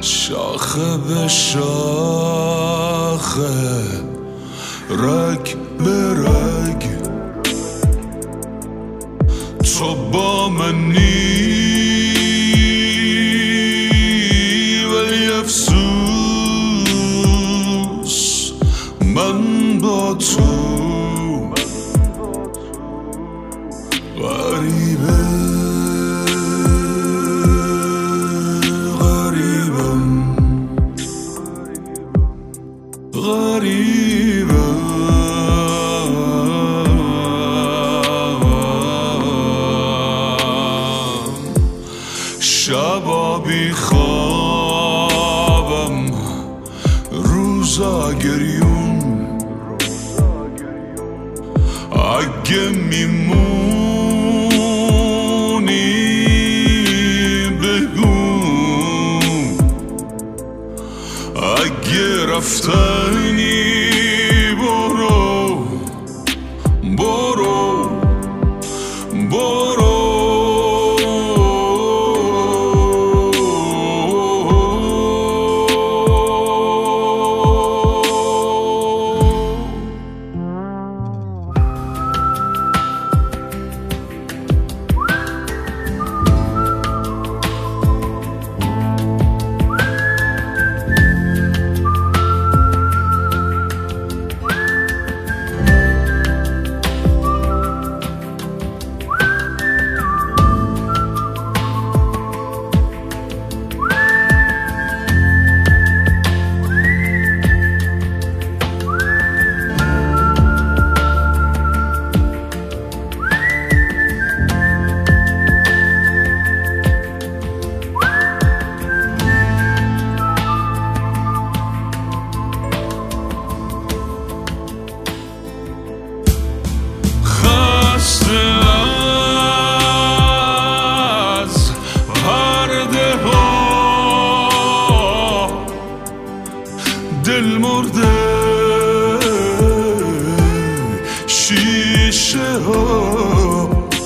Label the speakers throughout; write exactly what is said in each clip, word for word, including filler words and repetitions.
Speaker 1: شاخه به شاخه، رگ به رگ، تو با منی ولی افسوس من با تو غریبه غریبم غریبم شبا بی خوابم روزا گریون، اگه میمونی بگو، اگه رفتنی برو برو برو. دل مرده شیشه ها،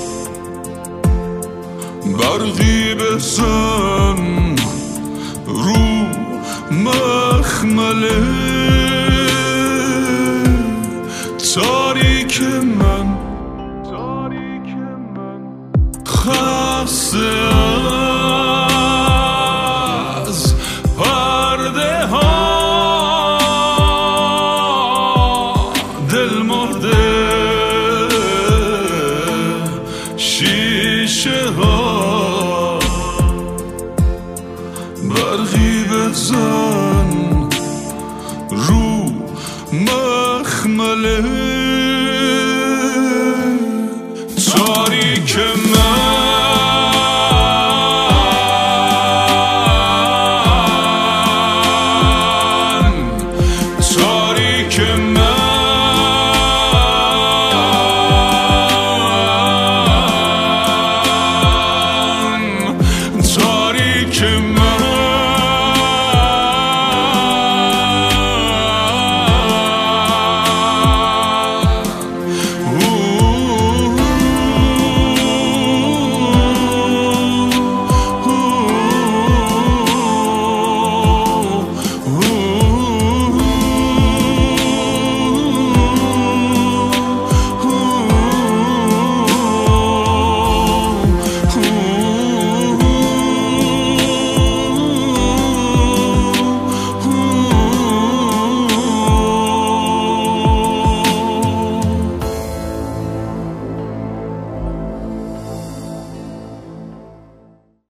Speaker 1: برقی بزن رو مخمله تاریک من خسته از پرده ها، دل مرده شیشه ها، برقی بزن رو مخمله تاریک من